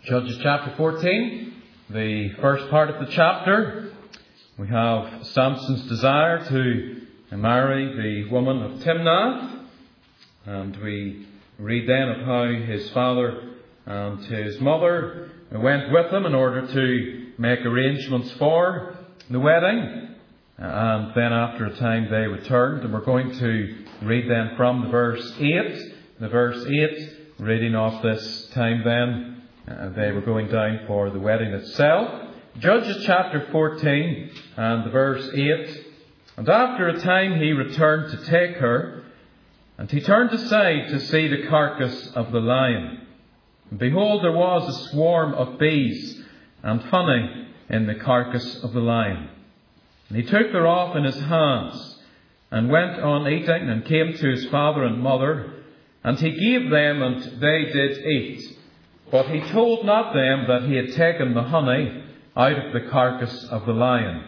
Judges chapter 14, the first part of the chapter. We have Samson's desire to marry the woman of Timnath. And we read then of how his father and his mother went with him in order to make arrangements for the wedding. And then after a time they returned. And we're going to read then from the verse 8. The verse 8, reading off this time then. They were going down for the wedding itself. Judges chapter 14 and the verse 8. And after a time he returned to take her, and he turned aside to see the carcass of the lion. And behold, there was a swarm of bees and honey in the carcass of the lion. And he took thereof in his hands, and went on eating, and came to his father and mother, and he gave them, and they did eat. But he told not them that he had taken the honey out of the carcass of the lion.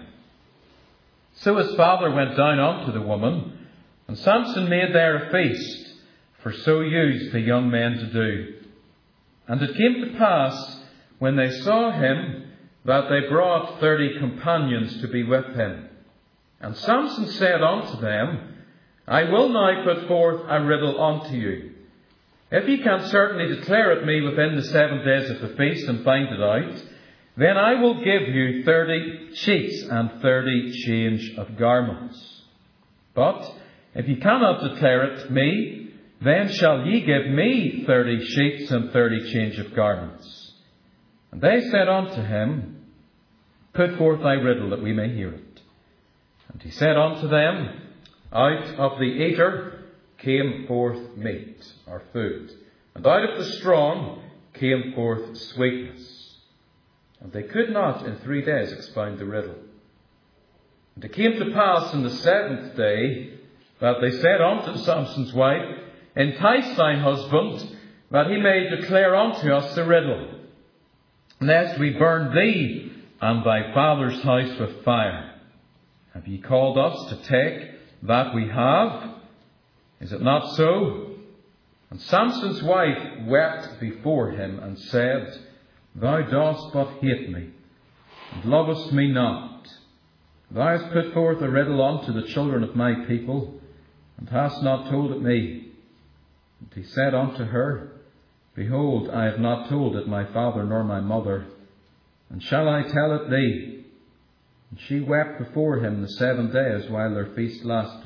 So his father went down unto the woman, and Samson made there a feast, for so used the young men to do. And it came to pass, when they saw him, that they brought 30 companions to be with him. And Samson said unto them, I will now put forth a riddle unto you. If ye can certainly declare it me within the 7 days of the feast, and find it out, then I will give you 30 sheets and 30 change of garments. But if ye cannot declare it me, then shall ye give me 30 sheets and 30 change of garments. And they said unto him, Put forth thy riddle, that we may hear it. And he said unto them, Out of the eater came forth meat, or food, and out of the strong came forth sweetness. And they could not in 3 days expound the riddle. And it came to pass in the 7th day that they said unto Samson's wife, Entice thine husband, that he may declare unto us the riddle, lest we burn thee and thy father's house with fire. Have ye called us to take that we have? Is it not so? And Samson's wife wept before him, and said, Thou dost but hate me, and lovest me not. Thou hast put forth a riddle unto the children of my people, and hast not told it me. And he said unto her, Behold, I have not told it my father nor my mother, and shall I tell it thee? And she wept before him the 7 days while their feast lasted.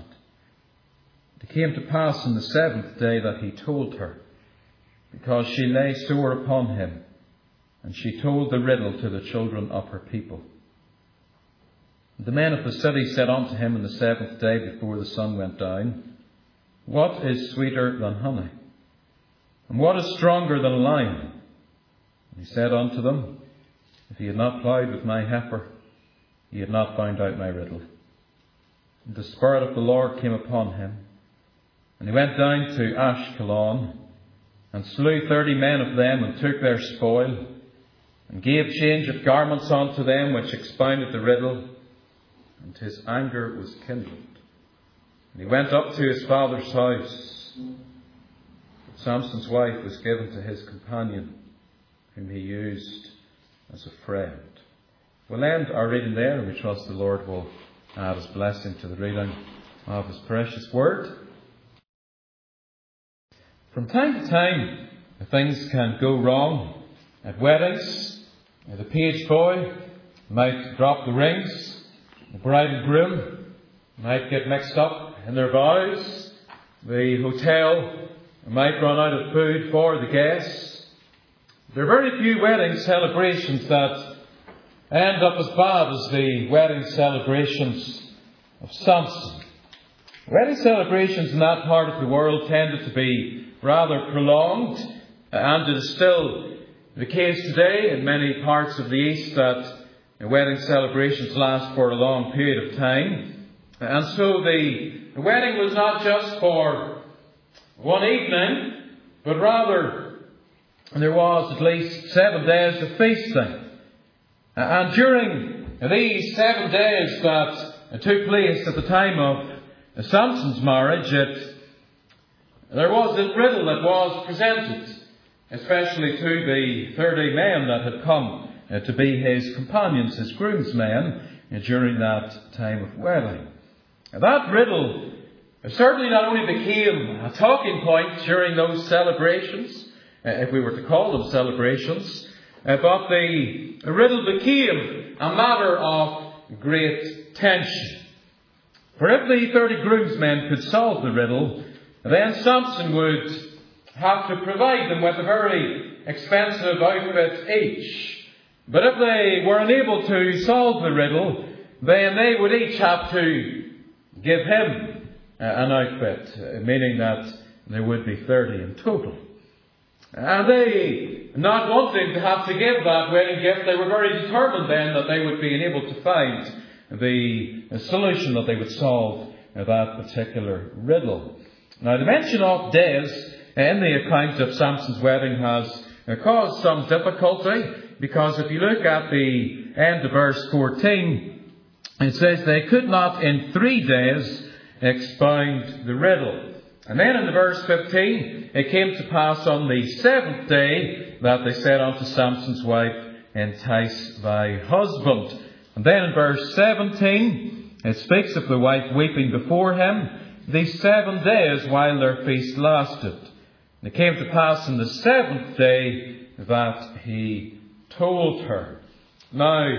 It came to pass in the 7th day that he told her, because she lay sore upon him, and she told the riddle to the children of her people. And the men of the city said unto him in the 7th day before the sun went down, What is sweeter than honey? And what is stronger than a lion? And he said unto them, If ye had not ploughed with my heifer, ye had not found out my riddle. And the Spirit of the Lord came upon him, and he went down to Ashkelon, and slew 30 men of them, and took their spoil, and gave change of garments unto them which expounded the riddle, and his anger was kindled. And he went up to his father's house. But Samson's wife was given to his companion, whom he used as a friend. We'll end our reading there, and we trust the Lord will add his blessing to the reading of his precious word. From time to time, things can go wrong at weddings. The page boy might drop the rings. The bride and groom might get mixed up in their vows. The hotel might run out of food for the guests. There are very few wedding celebrations that end up as bad as the wedding celebrations of Samson. Wedding celebrations in that part of the world tended to be rather prolonged, and it is still the case today in many parts of the East that wedding celebrations last for a long period of time. And so the wedding was not just for one evening, but rather there was at least 7 days of feasting. And during these 7 days that took place at the time of Samson's marriage, there was a riddle that was presented especially to the 30 men that had come to be his companions, his groomsmen, during that time of wedding. That riddle certainly not only became a talking point during those celebrations, if we were to call them celebrations, but the riddle became a matter of great tension. For if the 30 groomsmen could solve the riddle, then Samson would have to provide them with a very expensive outfit each. But if they were unable to solve the riddle, then they would each have to give him an outfit, meaning that there would be 30 in total. And they, not wanting to have to give that wedding gift, they were very determined then that they would be able to find the solution, that they would solve that particular riddle. Now, the mention of days in the account of Samson's wedding has caused some difficulty, because if you look at the end of verse 14, it says they could not in 3 days expound the riddle. And then in the verse 15, it came to pass on the 7th day that they said unto Samson's wife, entice thy husband. And then in verse 17, it speaks of the wife weeping before him these 7 days while their feast lasted. And it came to pass in the 7th day that he told her. Now,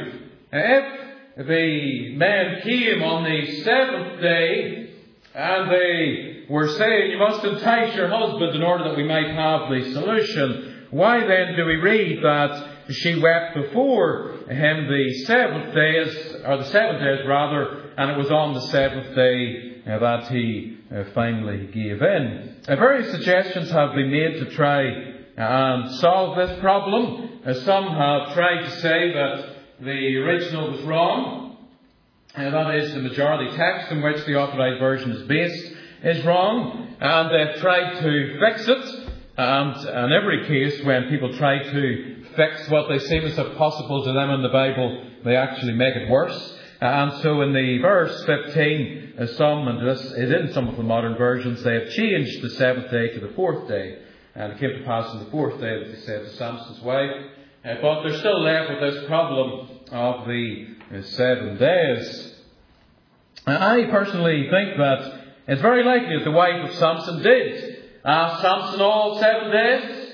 if the men came on the 7th day and they were saying, you must entice your husband in order that we might have the solution, why then do we read that she wept before him the 7th days, or the 7 days rather, and it was on the 7th day that he finally gave in? Various suggestions have been made to try and solve this problem. Some have tried to say that the original was wrong. That is, the majority text in which the authorized version is based is wrong. And they've tried to fix it. And in every case, when people try to fix what they seem as if possible to them in the Bible, they actually make it worse. And so in the verse 15, and this is in some of the modern versions, they have changed the 7th day to the 4th day. And it came to pass on the 4th day that they said to Samson's wife. But they're still left with this problem of the 7 days. I personally think that it's very likely that the wife of Samson did ask Samson all 7 days.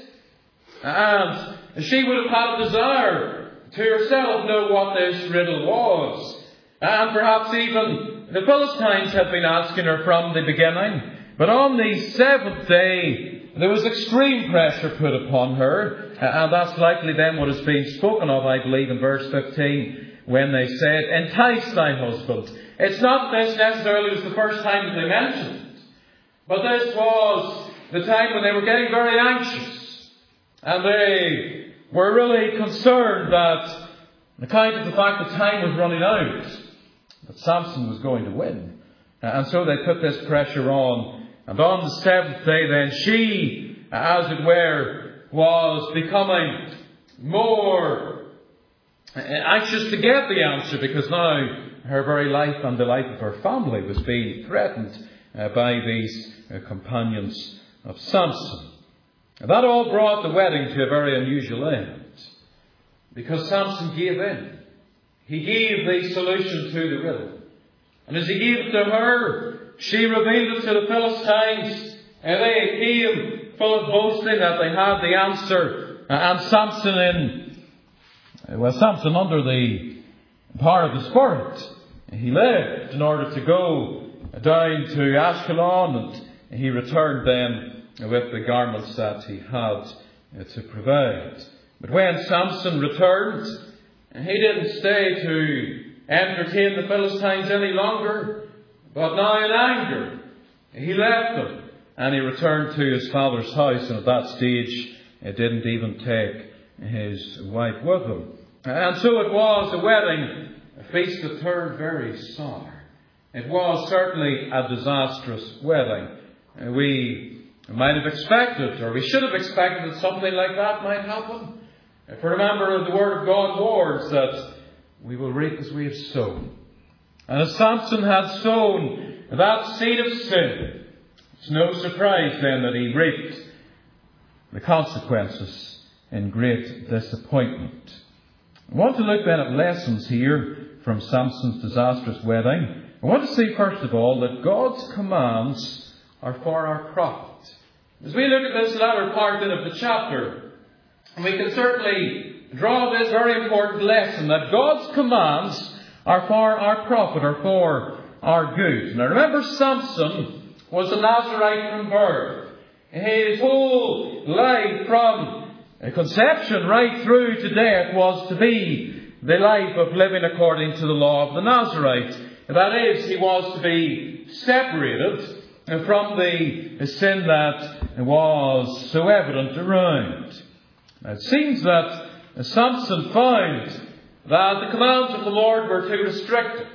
And she would have had a desire to herself know what this riddle was. And perhaps even the Philistines had been asking her from the beginning. But on the 7th day, there was extreme pressure put upon her. And that's likely then what is being spoken of, I believe, in verse 15, when they said, entice thy husband. It's not this necessarily was the first time that they mentioned it. But this was the time when they were getting very anxious. And they were really concerned that, on account of the fact that time was running out, that Samson was going to win. And so they put this pressure on. And on the 7th day then, she, as it were, was becoming more anxious to get the answer, because now her very life and the life of her family was being threatened by these companions of Samson. And that all brought the wedding to a very unusual end, because Samson gave in. He gave the solution to the riddle. And as he gave it to her, she revealed it to the Philistines, and they came full of boasting that they had the answer. And Samson, under the power of the Spirit, he left in order to go down to Ashkelon, and he returned then with the garments that he had to provide. But when Samson returned, he didn't stay to entertain the Philistines any longer, but now in anger, he left them and he returned to his father's house, and at that stage he didn't even take his wife with him. And so it was a wedding, a feast that turned very sour. It was certainly a disastrous wedding. We might have expected, or we should have expected, that something like that might happen. If we remember, the Word of God warns that we will reap as we have sown. And as Samson had sown that seed of sin, it's no surprise then that he reaped the consequences in great disappointment. I want to look then at lessons here from Samson's disastrous wedding. I want to see first of all that God's commands are for our profit. As we look at this latter part of the chapter, we can certainly draw this very important lesson that God's commands are for our profit, or for our good. Now remember, Samson was a Nazarite from birth. His whole life from conception right through to death was to be the life of living according to the law of the Nazarite. That is, he was to be separated from the sin that was so evident around. Now, it seems that Samson found that the commands of the Lord were too restrictive.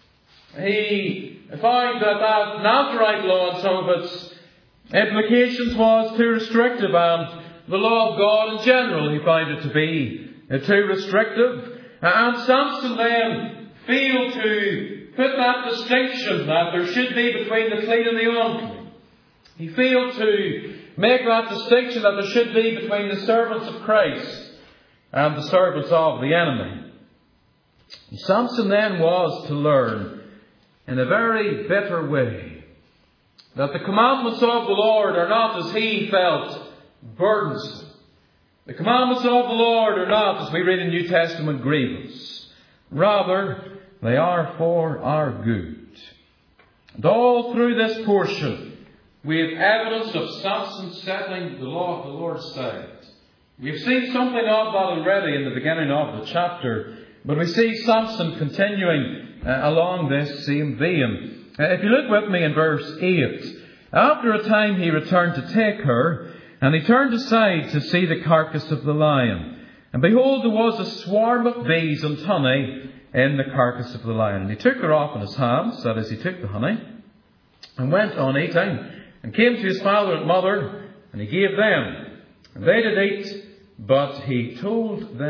He found that Nazarite law and some of its implications was too restrictive, and the law of God in general he found it to be too restrictive. And Samson then failed to put that distinction that there should be between the clean and the unclean. He failed to make that distinction that there should be between the servants of Christ and the servants of the enemy. Samson then was to learn in a very bitter way that the commandments of the Lord are not, as he felt, burdensome. The commandments of the Lord are not, as we read in the New Testament, grievous. Rather, they are for our good. And all through this portion, we have evidence of Samson setting the law of the Lord aside. We've seen something of that already in the beginning of the chapter, but we see Samson continuing along this same vein. If you look with me in verse 8, after a time he returned to take her, and he turned aside to see the carcass of the lion. And behold, there was a swarm of bees and honey in the carcass of the lion. And he took her off in his hands, that is, he took the honey, and went on eating, and came to his father and mother, and he gave them. And they did eat, but he told not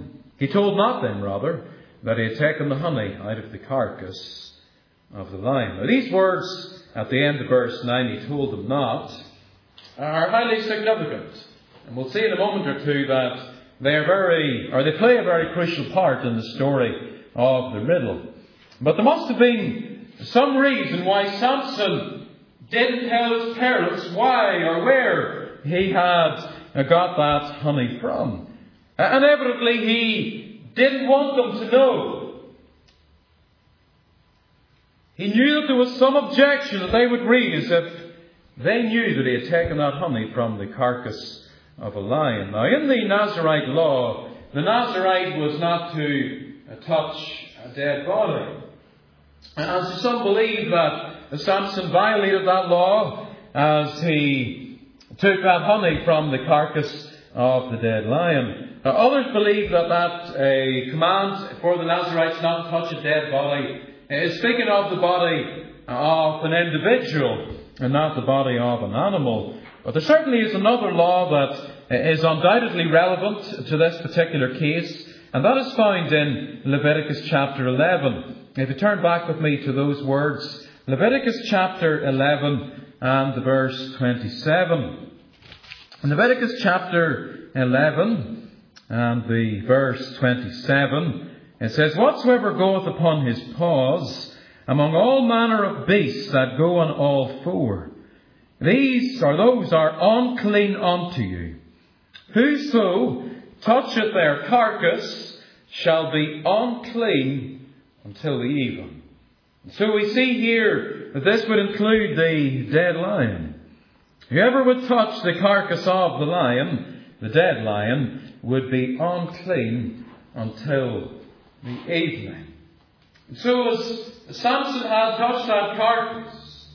them, that he had taken the honey out of the carcass of the lion. Now these words at the end of verse 9, he told them not, are highly significant. And we'll see in a moment or two that they play a very crucial part in the story of the riddle. But there must have been some reason why Samson didn't tell his parents why or where he had got that honey from. And evidently he didn't want them to know. He knew that there was some objection that they would raise if they knew that he had taken that honey from the carcass of a lion. Now, in the Nazarite law, the Nazarite was not to touch a dead body. And so some believe that Samson violated that law as he took that honey from the carcass of the dead lion. Others believe that a command for the Nazarites not to touch a dead body is speaking of the body of an individual and not the body of an animal. But there certainly is another law that is undoubtedly relevant to this particular case, and that is found in Leviticus chapter 11. If you turn back with me to those words, Leviticus chapter 11 and the verse 27. In Leviticus chapter 11 and the verse 27, it says, "Whatsoever goeth upon his paws among all manner of beasts that go on all four, those are unclean unto you. Whoso toucheth their carcass shall be unclean until the even." So we see here that this would include the dead lion. Whoever would touch the carcass of the lion, the dead lion, would be unclean until the evening. So as Samson had touched that carcass,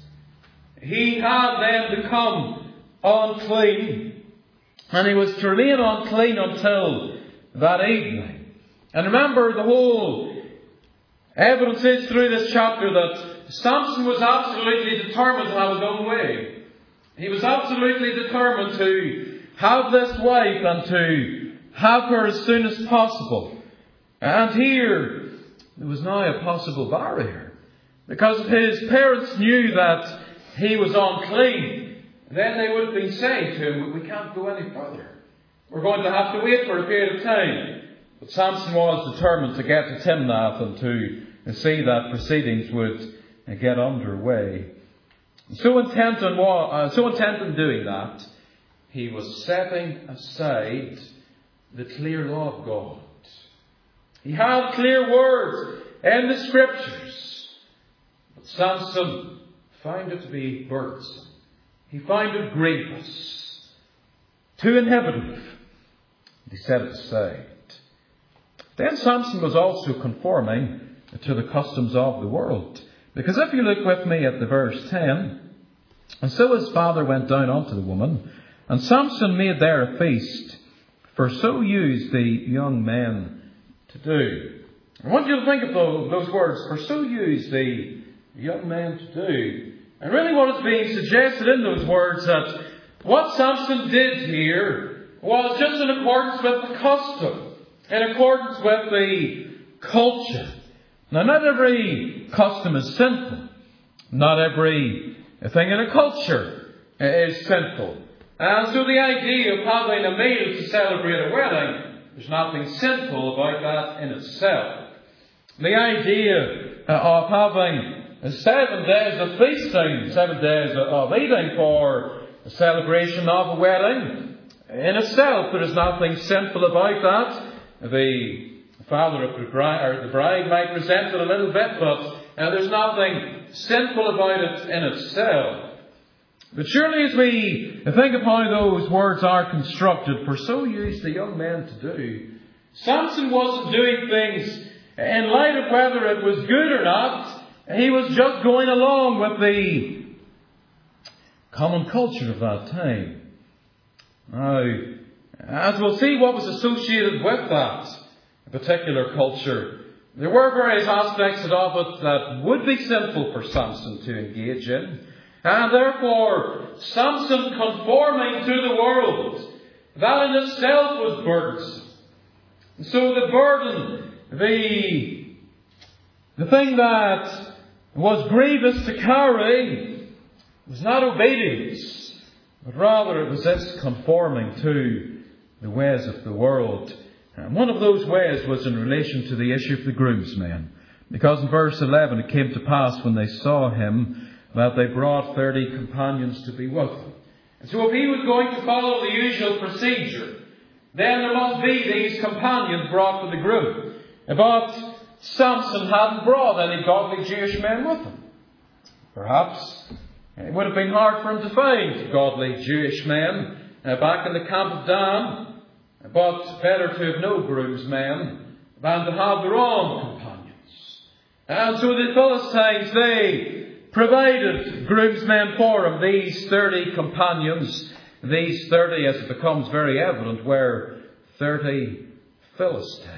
he had then become unclean, and he was to remain unclean until that evening. And remember, the whole evidence is through this chapter that Samson was absolutely determined to have his own way. He was absolutely determined to have this wife and to have her as soon as possible. And here, there was now a possible barrier, because his parents knew that he was unclean. then they would have been saying to him, we can't go any further. We're going to have to wait for a period of time. But Samson was determined to get to Timnath and to see that proceedings would get underway. So intent on doing that, he was setting aside the clear law of God. He had clear words in the Scriptures. But Samson found it to be burdensome. He found it grievous, too inhibitive. He set it aside. Then Samson was also conforming to the customs of the world. Because if you look with me at the verse 10, and so his father went down unto the woman, and Samson made there a feast, for so used the young men to do. I want you to think of those words, for so used the young men to do. And really what is being suggested in those words, that what Samson did here was just in accordance with the custom, in accordance with the culture. Now, not every custom is sinful. Not every thing in a culture is sinful. And so the idea of having a meal to celebrate a wedding, there's nothing sinful about that in itself. The idea of having 7 days of feasting, 7 days of eating for a celebration of a wedding, in itself there is nothing sinful about that. The father of the bride might resent it a little bit, but there's nothing sinful about it in itself. But surely as we think of how those words are constructed, for so used the young men to do, Samson wasn't doing things in light of whether it was good or not. He was just going along with the common culture of that time. Now, as we'll see what was associated with that particular culture, there were various aspects of it that would be sinful for Samson to engage in. And therefore, Samson conforming to the world, that in itself was burdensome. So the burden, the thing that was grievous to carry, was not obedience, but rather it was this conforming to the ways of the world. And one of those ways was in relation to the issue of the groomsmen. Because in verse 11 it came to pass when they saw him that they brought 30 companions to be with him. And so if he was going to follow the usual procedure, then there must be these companions brought for the groom. But Samson hadn't brought any godly Jewish men with him. Perhaps it would have been hard for him to find godly Jewish men back in the camp of Dan. But better to have no groomsmen than to have the wrong companions. And so the Philistines, they provided groomsmen for him. These 30 companions, these 30, as it becomes very evident, were 30 Philistines.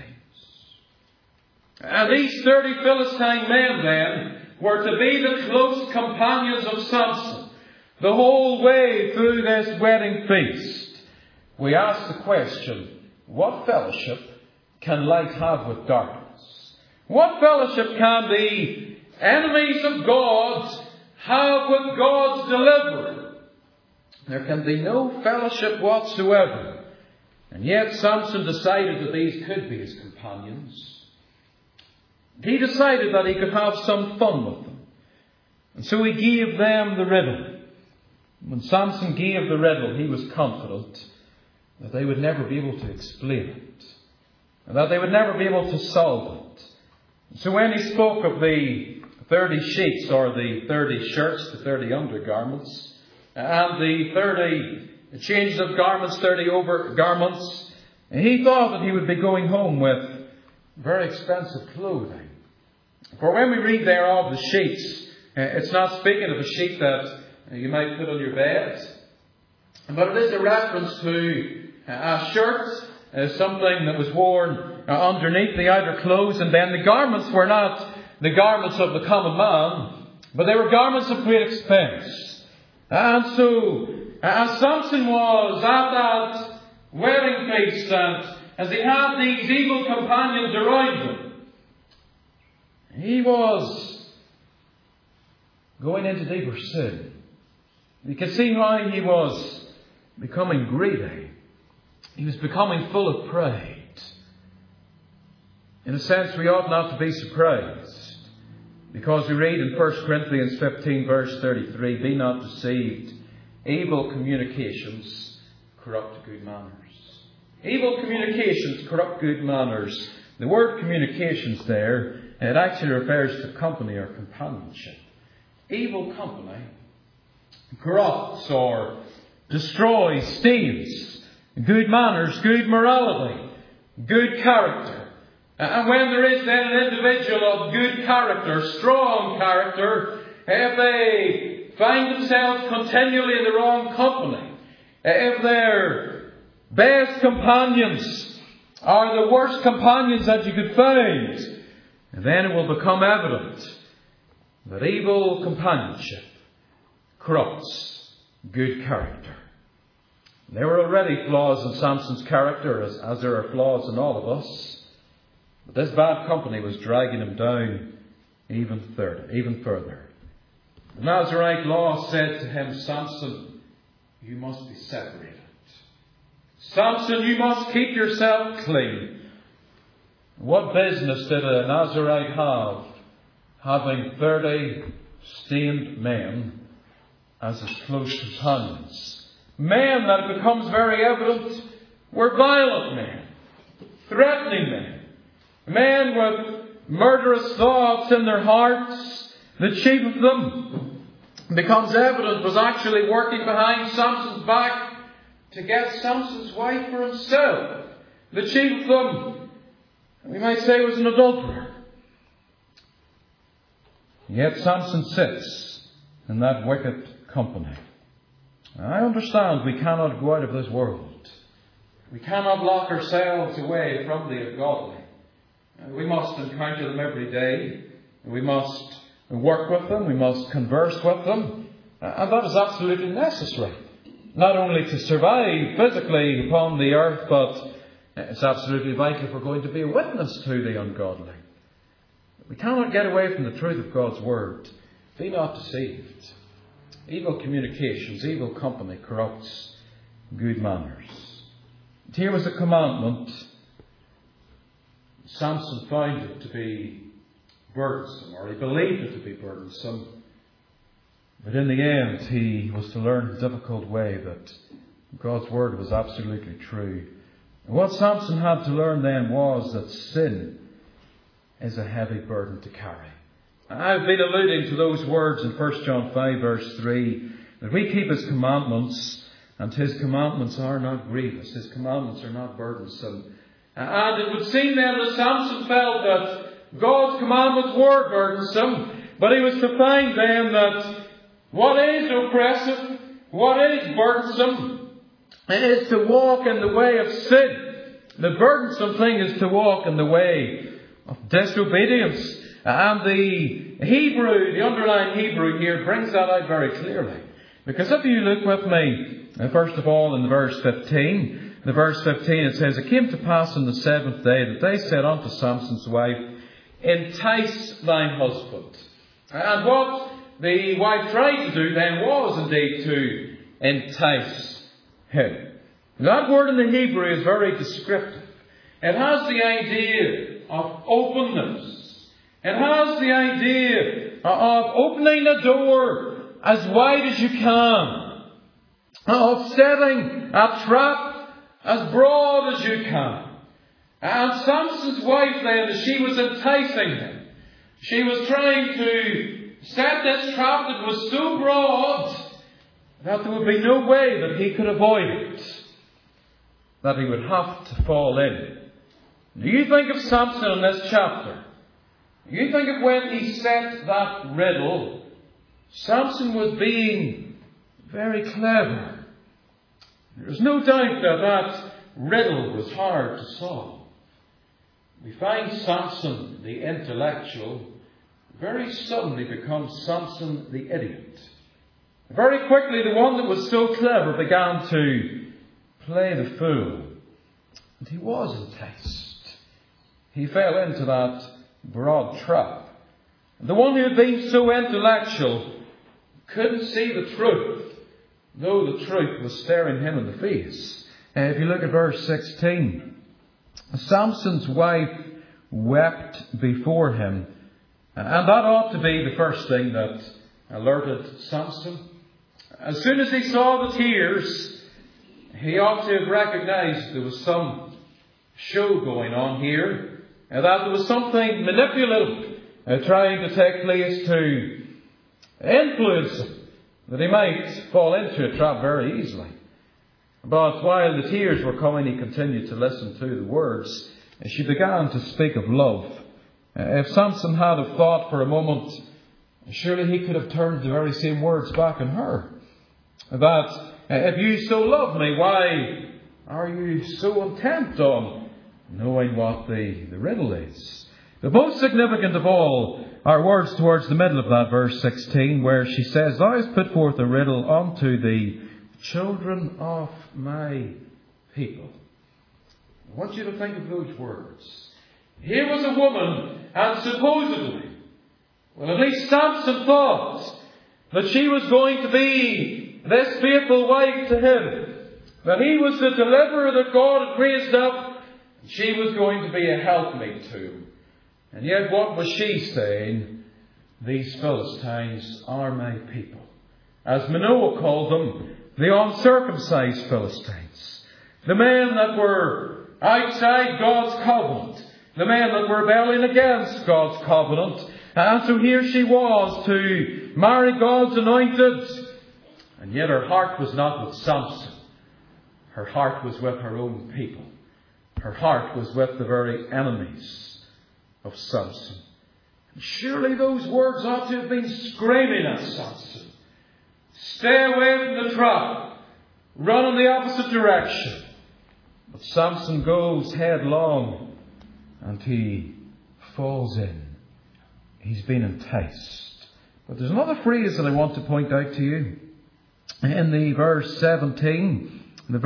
And these 30 Philistine men then were to be the close companions of Samson the whole way through this wedding feast. We ask the question, what fellowship can light have with darkness? What fellowship can the enemies of God have with God's deliverer? There can be no fellowship whatsoever. And yet Samson decided that these could be his companions. He decided that he could have some fun with them. And so he gave them the riddle. When Samson gave the riddle, he was confident that they would never be able to explain it, and that they would never be able to solve it. So when he spoke of the 30 sheets, or the 30 shirts, the 30 undergarments, and the 30 changes of garments, 30 overgarments, he thought that he would be going home with very expensive clothing. For when we read there of the sheets, it's not speaking of a sheet that you might put on your bed, but it is a reference to a shirt, something that was worn underneath the outer clothes, and then the garments were not the garments of the common man, but they were garments of great expense. And so, as Samson was at that wedding feast, and as he had these evil companions around him, he was going into deeper sin. You can see how he was becoming greedy. He was becoming full of pride. In a sense, we ought not to be surprised, because we read in 1 Corinthians 15 verse 33, "Be not deceived, evil communications corrupt good manners." Evil communications corrupt good manners. The word communications there, it actually refers to company or companionship. Evil company corrupts or destroys, steals good manners, good morality, good character. And when there is then an individual of good character, strong character, if they find themselves continually in the wrong company, if their best companions are the worst companions that you could find, then it will become evident that evil companionship corrupts good character. There were already flaws in Samson's character, as there are flaws in all of us. But this bad company was dragging him down even further. The Nazarite law said to him, "Samson, you must be separated. Samson, you must keep yourself clean." What business did a Nazarite have having 30 stained men as his close companions? Men that it becomes very evident were violent men, threatening men, men with murderous thoughts in their hearts. The chief of them, becomes evident, was actually working behind Samson's back to get Samson's wife for himself. The chief of them, we might say, was an adulterer. Yet Samson sits in that wicked company. I understand we cannot go out of this world. We cannot lock ourselves away from the ungodly. We must encounter them every day. We must work with them. We must converse with them. And that is absolutely necessary. Not only to survive physically upon the earth, but it's absolutely vital if we're going to be a witness to the ungodly. We cannot get away from the truth of God's Word. Be not deceived. Evil communications, evil company corrupts good manners. And here was a commandment. Samson found it to be burdensome, or he believed it to be burdensome. But in the end, he was to learn the difficult way that God's Word was absolutely true. And what Samson had to learn then was that sin is a heavy burden to carry. I've been alluding to those words in 1 John 5 verse 3, that we keep His commandments, and His commandments are not grievous. His commandments are not burdensome. And it would seem then that Samson felt that God's commandments were burdensome, but he was to find then that what is oppressive, what is burdensome, is to walk in the way of sin. The burdensome thing is to walk in the way of disobedience. And the underlying Hebrew here brings that out very clearly. Because if you look with me, first of all in verse 15, it says, "It came to pass on the seventh day that they said unto Samson's wife, Entice thine husband." And what the wife tried to do then was indeed to entice him. That word in the Hebrew is very descriptive. It has the idea of openness. It has the idea of opening the door as wide as you can, of setting a trap as broad as you can. And Samson's wife then, as she was enticing him, she was trying to set this trap that was so broad that there would be no way that he could avoid it, that he would have to fall in. Do you think of Samson in this chapter? You think of when he set that riddle, Samson was being very clever. There's no doubt that that riddle was hard to solve. We find Samson, the intellectual, very suddenly becomes Samson, the idiot. Very quickly, the one that was so clever began to play the fool. And he was enticed. He fell into that broad trap. The one who had been so intellectual couldn't see the truth though the truth was staring him in the face. If you look at verse 16, Samson's wife wept before him. And that ought to be the first thing that alerted Samson. As soon as he saw the tears, he ought to have recognized there was some show going on here, that there was something manipulative trying to take place to influence him, that he might fall into a trap very easily. But while the tears were coming, he continued to listen to the words. She began to speak of love. If Samson had have thought for a moment, surely he could have turned the very same words back on her. That, if you so love me, why are you so intent on knowing what the riddle is? The most significant of all are words towards the middle of that verse 16, where she says, Thou hast put forth a riddle unto the children of my people. I want you to think of those words. Here was a woman, and supposedly, well, at least Samson thought that she was going to be this faithful wife to him, that he was the deliverer that God had raised up, and she was going to be a helpmate to him. And yet what was she saying? These Philistines are my people. As Manoah called them, the uncircumcised Philistines. The men that were outside God's covenant. The men that were rebelling against God's covenant. And so here she was to marry God's anointed. And yet her heart was not with Samson. Her heart was with her own people. Her heart was with the very enemies of Samson. And surely those words ought to have been screaming at Samson. Stay away from the trap. Run in the opposite direction. But Samson goes headlong and he falls in. He's been enticed. But there's another phrase that I want to point out to you. In the verse 17,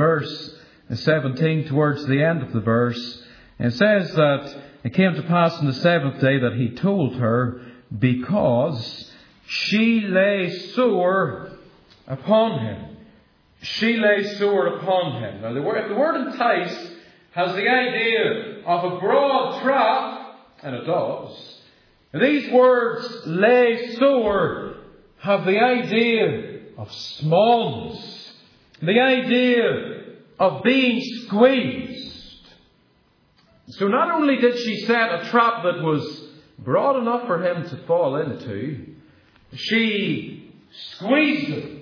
towards the end of the verse, it says that it came to pass on the seventh day that he told her, because she lay sore upon him. She lay sore upon him. Now, if the word entice has the idea of a broad trap, and it does, these words, lay sore, have the idea of smallness, the idea of being squeezed. So not only did she set a trap that was broad enough for him to fall into, she squeezed him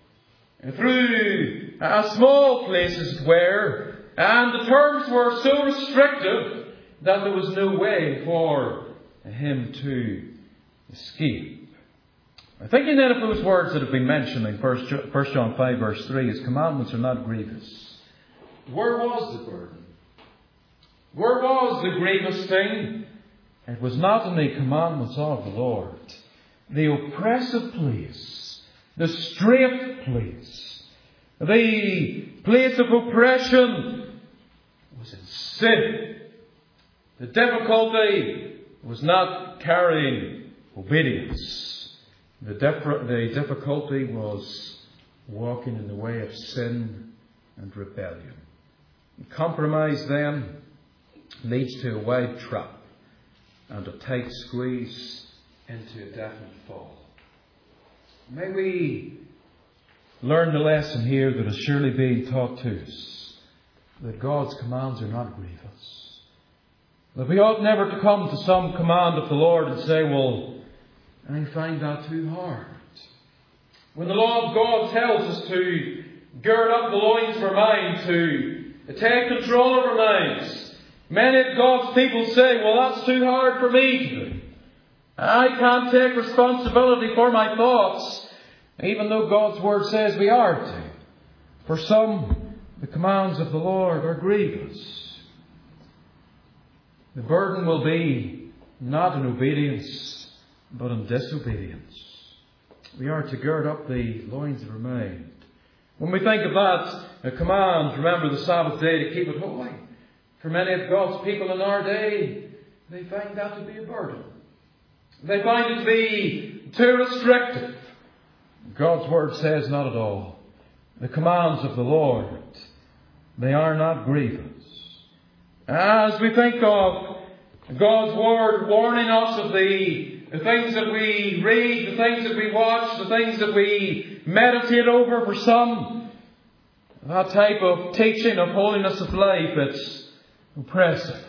through a small place, as it were, and the terms were so restrictive that there was no way for him to escape. Thinking then of those words that have been mentioned in 1 John 5 verse 3, His commandments are not grievous. Where was the burden? Where was the grievous thing? It was not in the commandments of the Lord. The oppressive place, the strait place, the place of oppression was in sin. The difficulty was not carrying obedience. The difficulty was walking in the way of sin and rebellion. Compromise then leads to a wide trap and a tight squeeze into a definite fall. May we learn the lesson here that is surely being taught to us, that God's commands are not grievous. That we ought never to come to some command of the Lord and say, well, I find that too hard. When the law of God tells us to gird up the loins of our mind, to take control of our minds, many of God's people say, well, that's too hard for me to do. I can't take responsibility for my thoughts, even though God's Word says we are to. For some, the commands of the Lord are grievous. The burden will be not in obedience, but in disobedience. We are to gird up the loins of our mind. When we think of that, a command, remember the Sabbath day to keep it holy. For many of God's people in our day, they find that to be a burden. They find it to be too restrictive. God's Word says not at all. the commands of the Lord, they are not grievous. As we think of God's Word warning us of the things that we read, the things that we watch, the things that we meditate over, for some, that type of teaching of holiness of life, it's oppressive.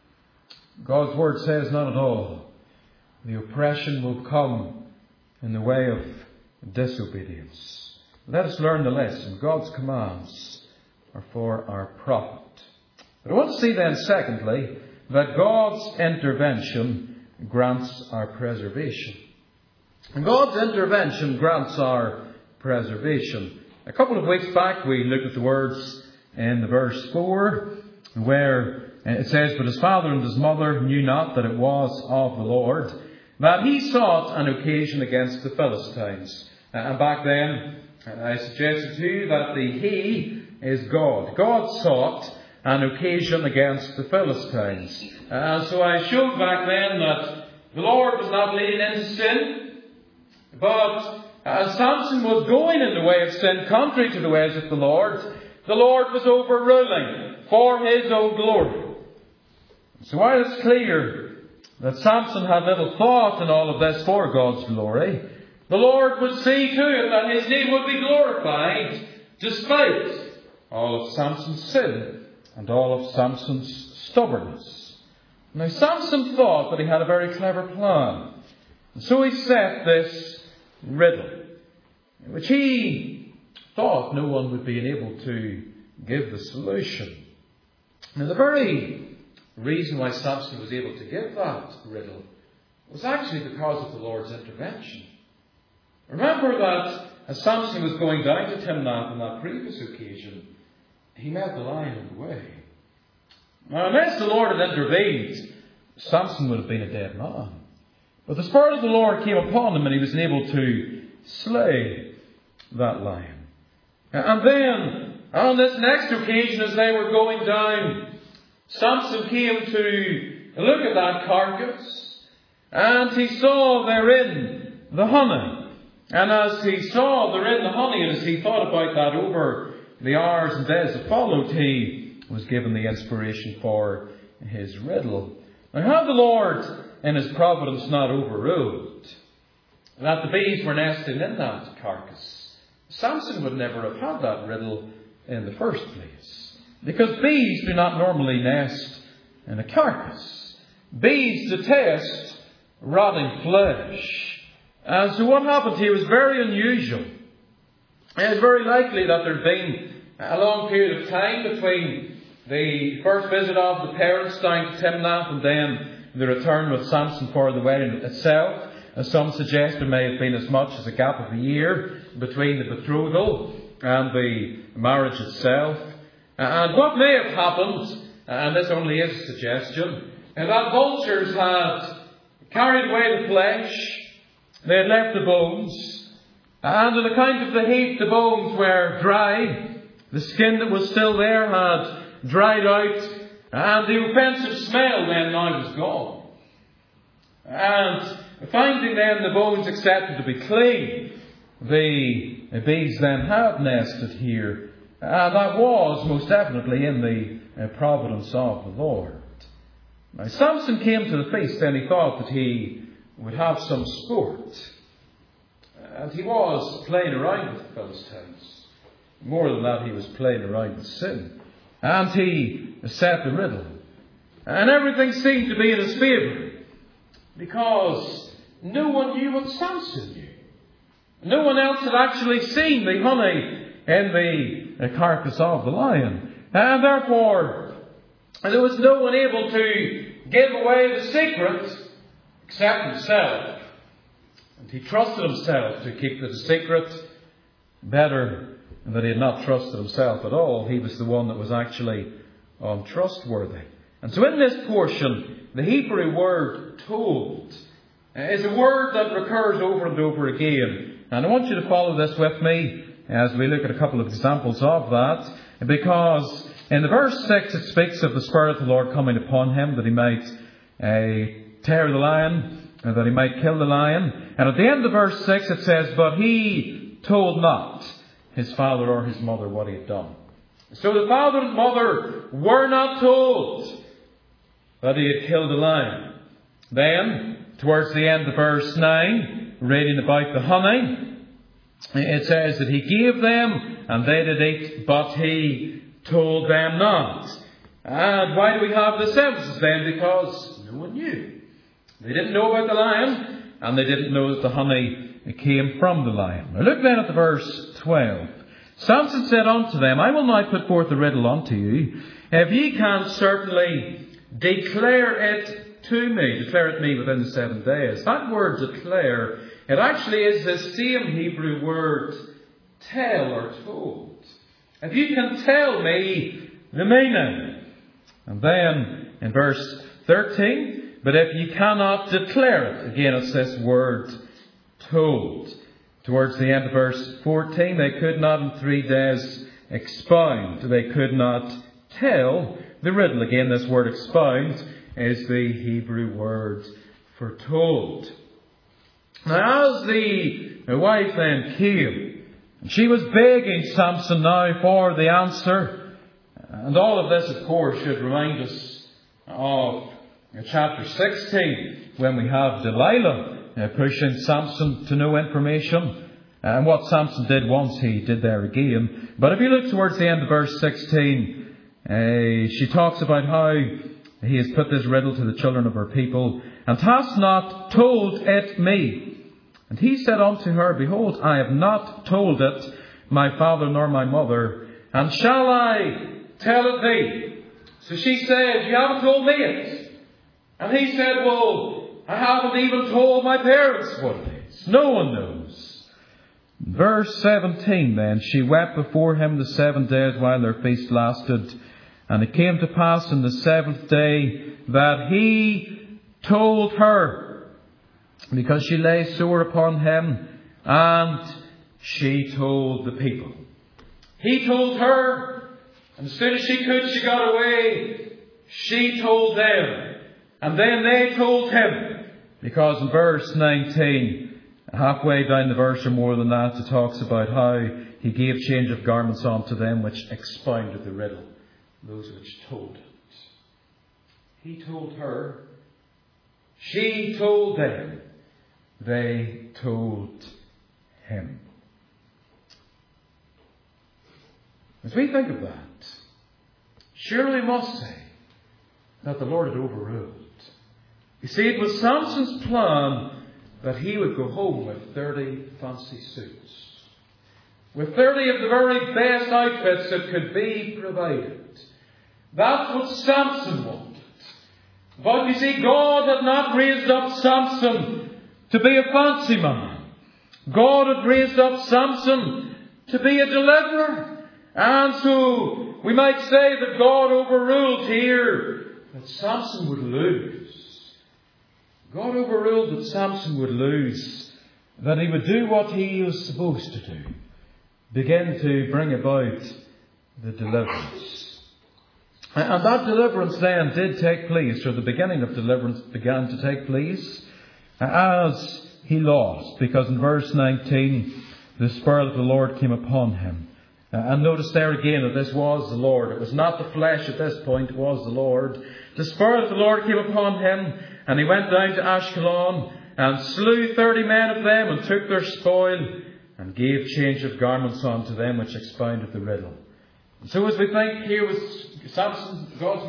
God's Word says not at all. The oppression will come in the way of disobedience. Let us learn the lesson. God's commands are for our profit. But I want to see then, secondly, that God's intervention grants our preservation. And God's intervention grants our preservation. A couple of weeks back we looked at the words in the verse 4 where it says, "But his father and his mother knew not that it was of the Lord, that he sought an occasion against the Philistines." And back then I suggested to you that the he is God. God sought an occasion against the Philistines. So I showed back then that the Lord was not leading into sin, but as Samson was going in the way of sin, contrary to the ways of the Lord was overruling for his own glory. So while it's clear that Samson had little thought in all of this for God's glory, the Lord would see to it that his name would be glorified despite all of Samson's sin and all of Samson's stubbornness. Now Samson thought that he had a very clever plan. And so he set this riddle, which he thought no one would be able to give the solution. Now the very reason why Samson was able to give that riddle was actually because of the Lord's intervention. Remember that as Samson was going down to Timnath on that previous occasion, he met the lion in the way. Now, unless the Lord had intervened, Samson would have been a dead man. But the Spirit of the Lord came upon him and he was able to slay that lion. And then, on this next occasion, as they were going down, Samson came to look at that carcass and he saw therein the honey. And as he saw therein the honey, and as he thought about that over the hours and days that followed, he was given the inspiration for his riddle. Now, had the Lord in his providence not overruled that the bees were nesting in that carcass, Samson would never have had that riddle in the first place. Because bees do not normally nest in a carcass. Bees detest rotting flesh. And so what happened here was very unusual. It is very likely that there had been a long period of time between the first visit of the parents down to Timnath and then the return with Samson for the wedding itself. As some suggest, there may have been as much as a gap of a year between the betrothal and the marriage itself. And what may have happened, and this only is a suggestion, is that vultures had carried away the flesh, they had left the bones, and on account of the heat, the bones were dry. The skin that was still there had dried out, and the offensive smell then now was gone. And finding then the bones accepted to be clean, the bees then had nested here. And that was most definitely in the providence of the Lord. Now Samson came to the feast and he thought that he would have some sport. And he was playing around with the Philistines. More than that, he was playing around with sin. And he set the riddle. And everything seemed to be in his favour. Because no one knew what Samson knew. No one else had actually seen the honey in the carcass of the lion. And therefore, there was no one able to give away the secret except himself. And he trusted himself to keep the secret better than that he had not trusted himself at all. He was the one that was actually untrustworthy. And so in this portion, the Hebrew word told is a word that recurs over and over again. And I want you to follow this with me as we look at a couple of examples of that. Because in the verse 6 it speaks of the Spirit of the Lord coming upon him that he might tear the lion, and that he might kill the lion. And at the end of verse 6 it says, "But he told not." his father or his mother what he had done. So the father and mother were not told that he had killed a lion. Then, towards the end of verse 9, reading about the honey, it says that he gave them and they did eat, but he told them not. And why do we have this emphasis then? Because no one knew. They didn't know about the lion, and they didn't know that the honey came from the lion. Now look then at the verse 12. Samson said unto them, I will now put forth a riddle unto you. If ye can certainly declare it to me, declare it me within the 7 days. That word declare, it actually is the same Hebrew word tell or told. If you can tell me the meaning. And then in verse 13, but if you cannot declare it, again it's this word told. Towards the end of verse 14, they could not in 3 days expound. They could not tell the riddle. Again, this word expound is the Hebrew word for told. Now, as the wife then came, she was begging Samson now for the answer. And all of this, of course, should remind us of chapter 16, when we have Delilah pushing Samson to know information. And what Samson did once, he did there again. But if you look towards the end of verse 16, she talks about how he has put this riddle to the children of her people, and hast not told it me. And he said unto her, Behold, I have not told it my father nor my mother, and shall I tell it thee? So she said, You haven't told me it. And he said, Well, I haven't even told my parents what it is. No one knows. Verse 17 then, she wept before him the 7 days while their feast lasted. And it came to pass in the 7th day that he told her, because she lay sore upon him, and she told the people. He told her, and as soon as she could, she got away. She told them, and then they told him. Because in verse 19, halfway down the verse or more than that, it talks about how he gave change of garments unto them which expounded the riddle, those which told it. He told her, she told them, they told him. As we think of that, surely we must say that the Lord had overruled. You see, it was Samson's plan that he would go home with 30 fancy suits, with 30 of the very best outfits that could be provided. That's what Samson wanted. But you see, God had not raised up Samson to be a fancy man. God had raised up Samson to be a deliverer. And so we might say that God overruled here that Samson would lose. God overruled that Samson would lose, that he would do what he was supposed to do, begin to bring about the deliverance. And that deliverance then did take place, or the beginning of deliverance began to take place, as he lost, because in verse 19, the Spirit of the Lord came upon him. And notice there again that this was the Lord. It was not the flesh at this point, it was the Lord. The Spirit of the Lord came upon him, and he went down to Ashkelon, and slew 30 men of them, and took their spoil, and gave change of garments unto them, which expounded the riddle. And so as we think, here was Samson, God's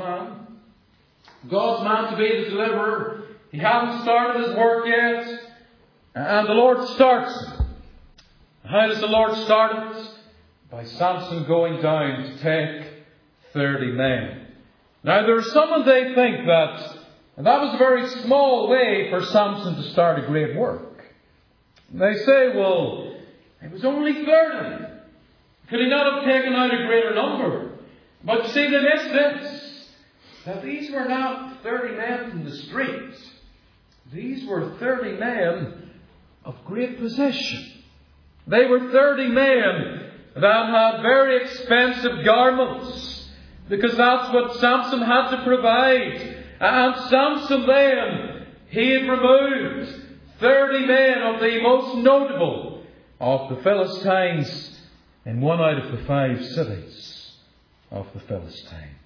man to be the deliverer. He hadn't started his work yet, and the Lord starts it. How does the Lord start it? By Samson going down to take 30 men. Now there are some they think that was a very small way for Samson to start a great work. They say, well, it was only 30. Could he not have taken out a greater number? But see, they miss this, that these were not 30 men from the street. These were 30 men of great possession. They were 30 men that had very expensive garments, because that's what Samson had to provide. And Samson then, he had removed 30 men of the most notable of the Philistines, in one out of the 5 cities of the Philistines.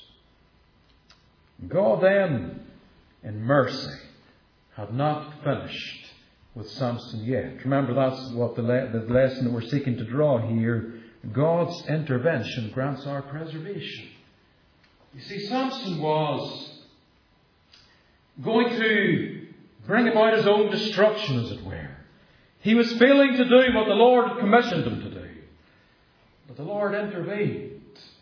God then, in mercy, had not finished with Samson yet. Remember, that's what the lesson that we're seeking to draw here. God's intervention grants our preservation. You see, Samson was going to bring about his own destruction, as it were. He was failing to do what the Lord had commissioned him to do. But the Lord intervened.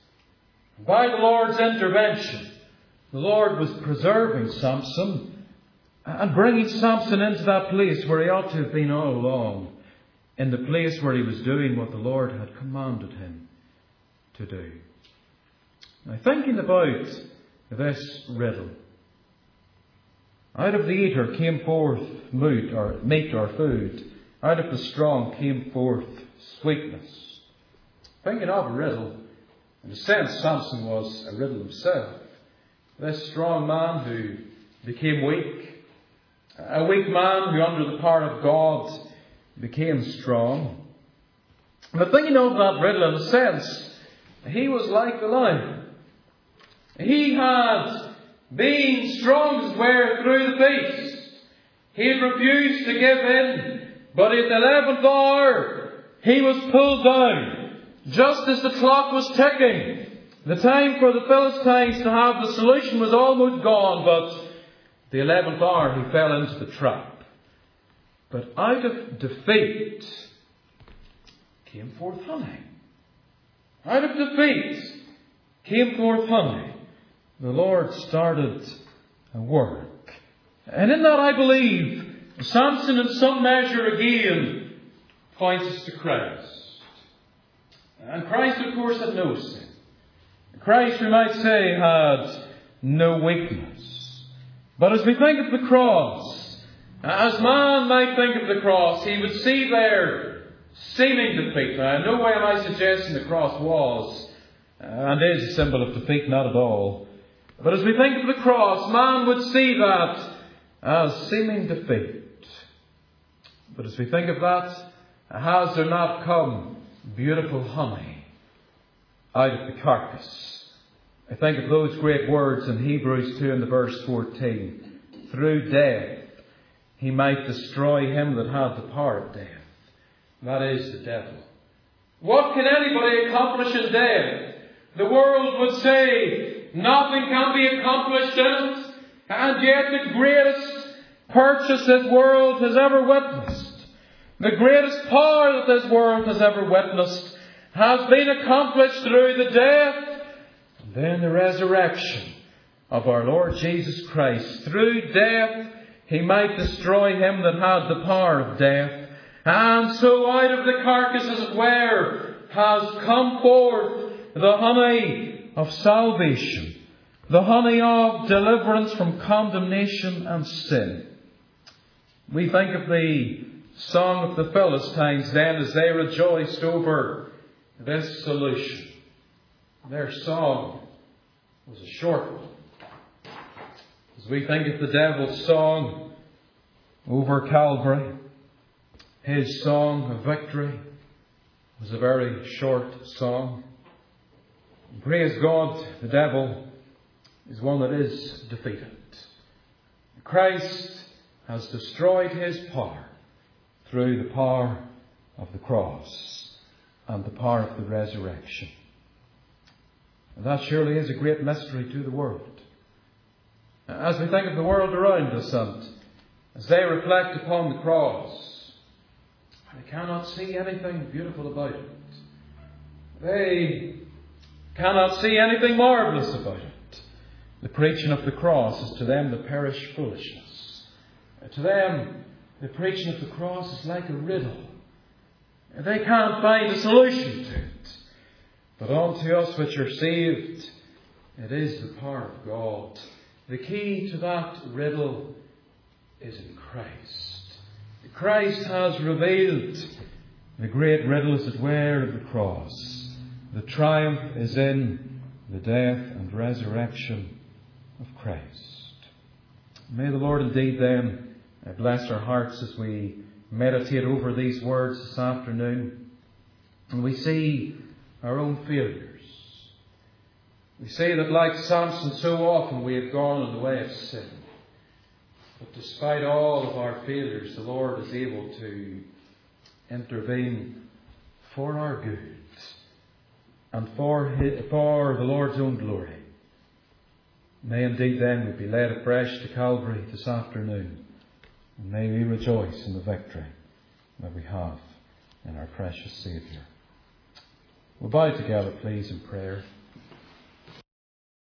By the Lord's intervention, the Lord was preserving Samson and bringing Samson into that place where he ought to have been all along, in the place where he was doing what the Lord had commanded him to do. Now, thinking about this riddle, out of the eater came forth meat or food. Out of the strong came forth sweetness. Thinking of a riddle, in a sense, Samson was a riddle himself. This strong man who became weak, a weak man who under the power of God became strong. But thinking of that riddle, in a sense, he was like the lion. He had been strong as were through the feast. He had refused to give in, but at the 11th hour he was pulled down. Just as the clock was ticking, the time for the Philistines to have the solution was almost gone, but the 11th hour he fell into the trap. But out of defeat came forth honey. Out of defeat came forth honey. The Lord started a work. And in that, I believe, Samson in some measure again points us to Christ. And Christ, of course, had no sin. Christ, we might say, had no weakness. But as we think of the cross, as man might think of the cross, he would see there seeming defeat. Now, in no way am I suggesting the cross was and is a symbol of defeat, not at all. But as we think of the cross, man would see that as seeming defeat. But as we think of that, has there not come beautiful honey out of the carcass? I think of those great words in Hebrews 2 and the verse 14. Through death he might destroy him that had the power of death. That is the devil. What can anybody accomplish in death? The world would say nothing can be accomplished in it. And yet the greatest purchase this world has ever witnessed, the greatest power that this world has ever witnessed, has been accomplished through the death and then the resurrection of our Lord Jesus Christ. Through death he might destroy him that had the power of death. And so out of the carcass, as it were, has come forth the honey of salvation, the honey of deliverance from condemnation and sin. We think of the song of the Philistines then as they rejoiced over this solution. Their song was a short one. As we think of the devil's song over Calvary, his song of victory was a very short song. And praise God, the devil is one that is defeated. Christ has destroyed his power through the power of the cross and the power of the resurrection. And that surely is a great mystery to the world. As we think of the world around us and as they reflect upon the cross, they cannot see anything beautiful about it. They cannot see anything marvellous about it. The preaching of the cross is to them the perish foolishness. To them, the preaching of the cross is like a riddle. They can't find a solution to it. But unto us which are saved, it is the power of God. The key to that riddle is in Christ. Christ has revealed the great riddle, as it were, of the cross. The triumph is in the death and resurrection of Christ. May the Lord indeed then bless our hearts as we meditate over these words this afternoon. And we see our own failures. We see that like Samson, so often we have gone in the way of sin. But despite all of our failures, the Lord is able to intervene for our good and for the Lord's own glory. May indeed then we be led afresh to Calvary this afternoon, and may we rejoice in the victory that we have in our precious Saviour. We'll bow together, please, in prayer.